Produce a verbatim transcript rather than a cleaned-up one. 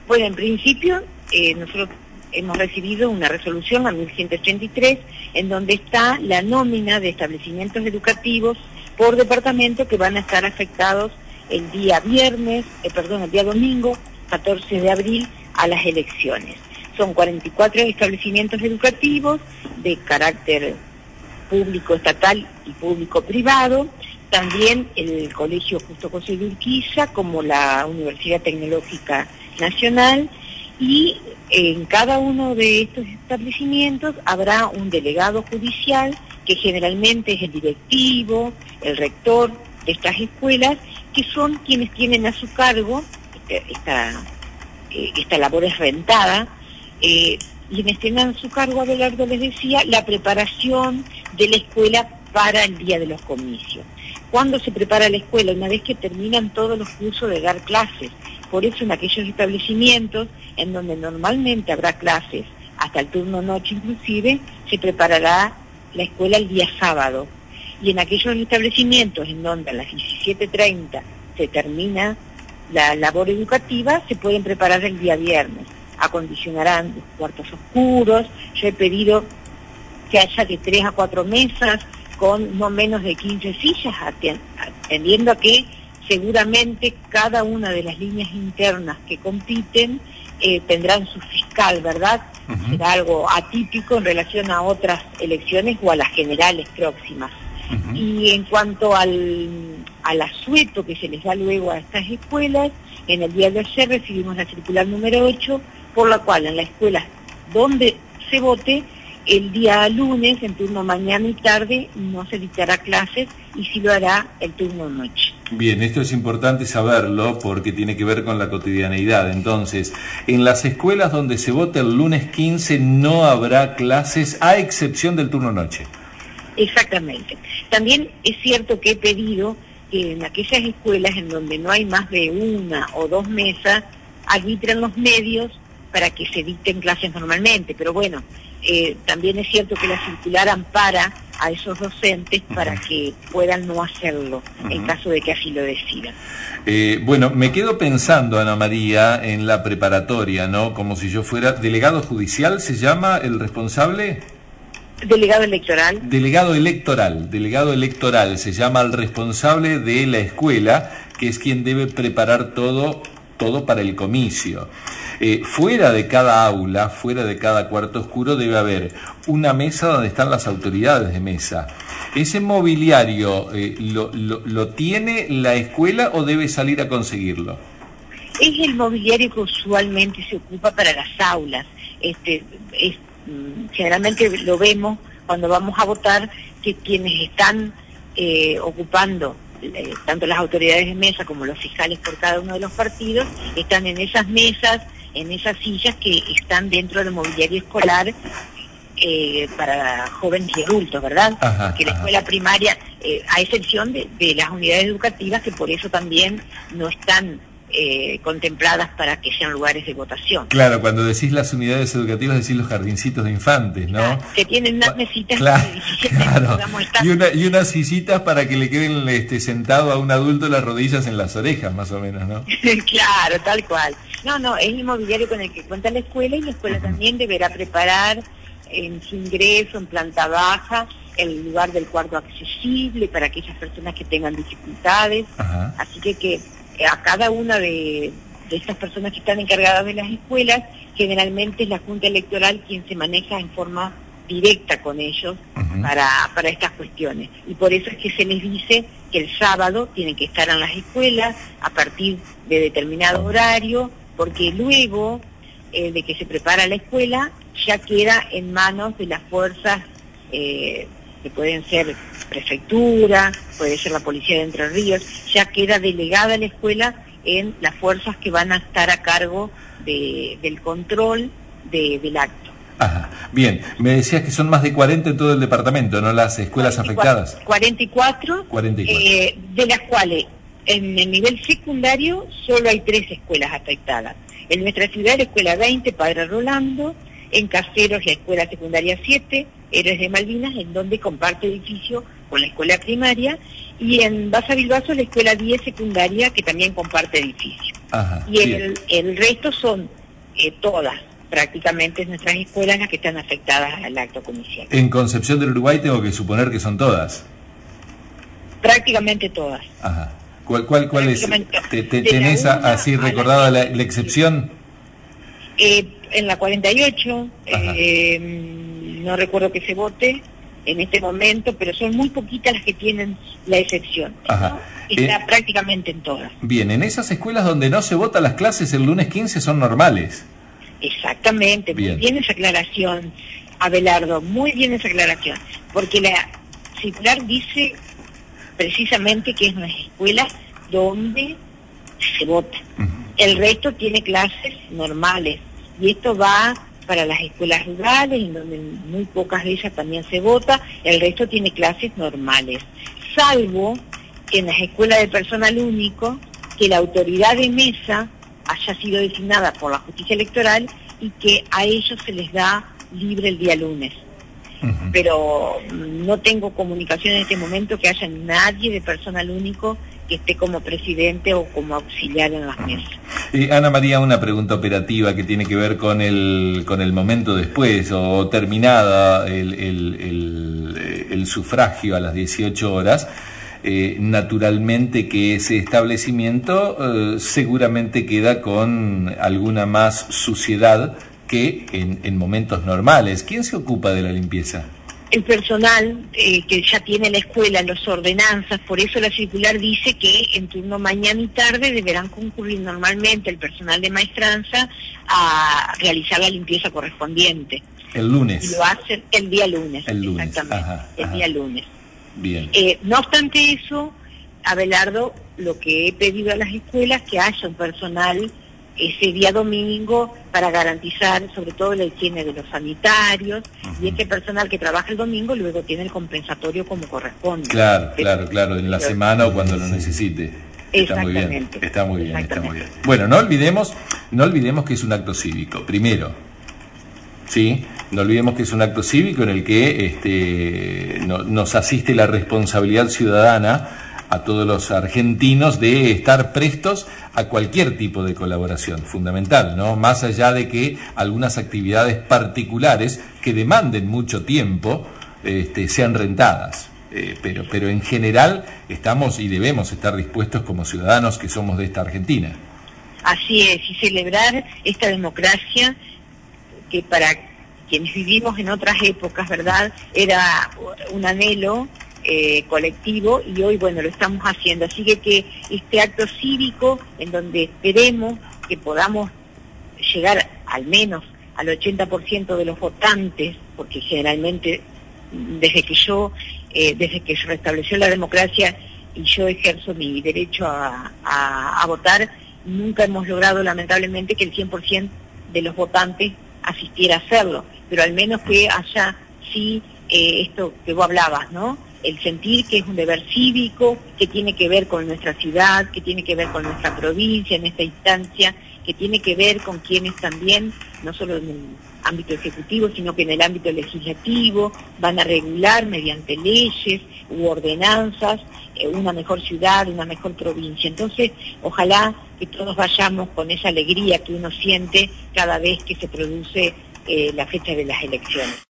Bueno, en principio, eh, nosotros hemos recibido una resolución, la mil ciento ochenta y tres, en donde está la nómina de establecimientos educativos por departamento que van a estar afectados el día viernes, eh, perdón, el día domingo, catorce de abril, a las elecciones. Son cuarenta y cuatro establecimientos educativos de carácter público estatal y público privado, también el Colegio Justo José de Urquiza, como la Universidad Tecnológica Nacional, y en cada uno de estos establecimientos habrá un delegado judicial, que generalmente es el directivo, el rector de estas escuelas, que son quienes tienen a su cargo, esta, esta, esta labor es rentada, eh, quienes tienen a su cargo, Abelardo les decía, la preparación de la escuela para el día de los comicios. ¿Cuándo se prepara la escuela? Una vez que terminan todos los cursos de dar clases. Por eso en aquellos establecimientos en donde normalmente habrá clases, hasta el turno noche inclusive, se preparará la escuela el día sábado. Y en aquellos establecimientos en donde a las diecisiete treinta se termina la labor educativa, se pueden preparar el día viernes. Acondicionarán los cuartos oscuros. Yo he pedido que haya de tres a cuatro mesas con no menos de quince sillas, atendiendo a que seguramente cada una de las líneas internas que compiten eh, tendrán su fiscal, ¿verdad? Uh-huh. Será algo atípico en relación a otras elecciones o a las generales próximas. Uh-huh. Y en cuanto al, al asueto que se les da luego a estas escuelas, en el día de ayer recibimos la circular número ocho, por la cual en la escuela donde se vote, el día lunes, en turno mañana y tarde, no se dictará clases y sí lo hará el turno noche. Bien, esto es importante saberlo porque tiene que ver con la cotidianeidad. Entonces, en las escuelas donde se vote el lunes quince no habrá clases, a excepción del turno noche. Exactamente. También es cierto que he pedido que en aquellas escuelas en donde no hay más de una o dos mesas, arbitren los medios para que se dicten clases normalmente, pero bueno, eh, también es cierto que la circular ampara a esos docentes para uh-huh. que puedan no hacerlo, uh-huh. en caso de que así lo decidan. Eh, bueno, me quedo pensando, Ana María, en la preparatoria, ¿no? Como si yo fuera delegado judicial, ¿se llama el responsable? Delegado electoral. Delegado electoral, delegado electoral, se llama el responsable de la escuela, que es quien debe preparar todo, todo para el comicio. Eh, fuera de cada aula, fuera de cada cuarto oscuro, debe haber una mesa donde están las autoridades de mesa. ¿Ese mobiliario eh, lo, lo, lo tiene la escuela o debe salir a conseguirlo? Es el mobiliario que usualmente se ocupa para las aulas. Este, es, generalmente lo vemos cuando vamos a votar, que quienes están eh, ocupando, eh, tanto las autoridades de mesa como los fiscales por cada uno de los partidos, están en esas mesas, en esas sillas que están dentro del mobiliario escolar eh, para jóvenes y adultos, ¿verdad? Ajá, Porque la ajá. escuela primaria, eh, a excepción de, de las unidades educativas, que por eso también no están eh, contempladas para que sean lugares de votación. Claro, cuando decís las unidades educativas decís los jardincitos de infantes, ¿no? Ah, que tienen unas mesitas claro, de diecisiete claro. podamos estar. Y, una, y unas sillitas para que le queden este, sentado a un adulto las rodillas en las orejas, más o menos, ¿no? Claro, tal cual. No, no, es el mobiliario con el que cuenta la escuela, y la escuela uh-huh. también deberá preparar en su ingreso, en planta baja, el lugar del cuarto accesible para aquellas personas que tengan dificultades. Uh-huh. Así que, que a cada una de, de estas personas que están encargadas de las escuelas, generalmente es la Junta Electoral quien se maneja en forma directa con ellos uh-huh. para, para estas cuestiones. Y por eso es que se les dice que el sábado tienen que estar en las escuelas a partir de determinado horario, porque luego eh, de que se prepara la escuela, ya queda en manos de las fuerzas eh, que pueden ser prefectura, puede ser la policía de Entre Ríos, ya queda delegada la escuela en las fuerzas que van a estar a cargo de, del control de, del acto. Ajá. Bien, me decías que son más de cuarenta en todo el departamento, ¿no? Las escuelas cuarenta y cuatro, afectadas. cuarenta y cuatro, cuarenta y cuatro. Eh, de las cuales en el nivel secundario solo hay tres escuelas afectadas. En nuestra ciudad, la escuela veinte, Padre Rolando; en Caseros, la escuela secundaria siete, Héroes de Malvinas, en donde comparte edificio con la escuela primaria; y en Baza Bilbaso, la escuela diez secundaria, que también comparte edificio. Ajá, y el, el resto son eh, todas, prácticamente nuestras escuelas las que están afectadas al acto comicial. En Concepción del Uruguay tengo que suponer que son todas. Prácticamente todas. Ajá. ¿Cuál, cuál, cuál es? ¿Te, te, ¿Tenés una así recordada la, la excepción? Eh, en la cuarenta y ocho, eh, no recuerdo que se vote en este momento, pero son muy poquitas las que tienen la excepción. Ajá. Está eh, prácticamente en todas. Bien, en esas escuelas donde no se vota, las clases el lunes quince son normales. Exactamente, bien. Muy bien esa aclaración, Abelardo, muy bien esa aclaración, porque la circular dice precisamente que es una escuela donde se vota. Uh-huh. El resto tiene clases normales, y esto va para las escuelas rurales, en donde muy pocas de ellas también se vota, el resto tiene clases normales, salvo que en las escuelas de personal único, que la autoridad de mesa haya sido designada por la justicia electoral y que a ellos se les da libre el día lunes. Uh-huh. Pero no tengo comunicación en este momento que haya nadie de personal único que esté como presidente o como auxiliar en las mesas. Eh, Ana María, una pregunta operativa que tiene que ver con el con el momento después o terminada el, el, el, el sufragio a las dieciocho horas. Eh, naturalmente que ese establecimiento eh, seguramente queda con alguna más suciedad que en, en momentos normales. ¿Quién se ocupa de la limpieza? El personal eh, que ya tiene la escuela, las ordenanzas, por eso la circular dice que en turno mañana y tarde deberán concurrir normalmente el personal de maestranza a realizar la limpieza correspondiente. El lunes. Y lo hacen el día lunes. El lunes. Exactamente, ajá, el ajá. día lunes. Bien. Eh, no obstante eso, Abelardo, lo que he pedido a las escuelas que haya un personal ese día domingo para garantizar sobre todo la higiene de los sanitarios, uh-huh. y este personal que trabaja el domingo luego tiene el compensatorio como corresponde. Claro, pero, claro, claro, en la pero, semana o cuando lo necesite. Está muy bien, está muy bien, está muy bien. Bueno, no olvidemos, no olvidemos que es un acto cívico, primero, ¿sí? No olvidemos que es un acto cívico en el que este, no, nos asiste la responsabilidad ciudadana a todos los argentinos de estar prestos a cualquier tipo de colaboración, fundamental, ¿no? Más allá de que algunas actividades particulares que demanden mucho tiempo este, sean rentadas, eh, pero, pero en general estamos y debemos estar dispuestos como ciudadanos que somos de esta Argentina. Así es, y celebrar esta democracia que para quienes vivimos en otras épocas, ¿verdad?, era un anhelo Eh, colectivo, y hoy, bueno, lo estamos haciendo. Así que, que este acto cívico, en donde esperemos que podamos llegar al menos al ochenta por ciento de los votantes, porque generalmente, desde que yo, eh, desde que se restableció la democracia y yo ejerzo mi derecho a, a, a votar, nunca hemos logrado, lamentablemente, que el cien por ciento de los votantes asistiera a hacerlo, pero al menos que haya, sí, eh, esto que vos hablabas, ¿no?, el sentir que es un deber cívico, que tiene que ver con nuestra ciudad, que tiene que ver con nuestra provincia en esta instancia, que tiene que ver con quienes también, no solo en el ámbito ejecutivo, sino que en el ámbito legislativo, van a regular mediante leyes u ordenanzas eh, una mejor ciudad, una mejor provincia. Entonces, ojalá que todos vayamos con esa alegría que uno siente cada vez que se produce eh, la fecha de las elecciones.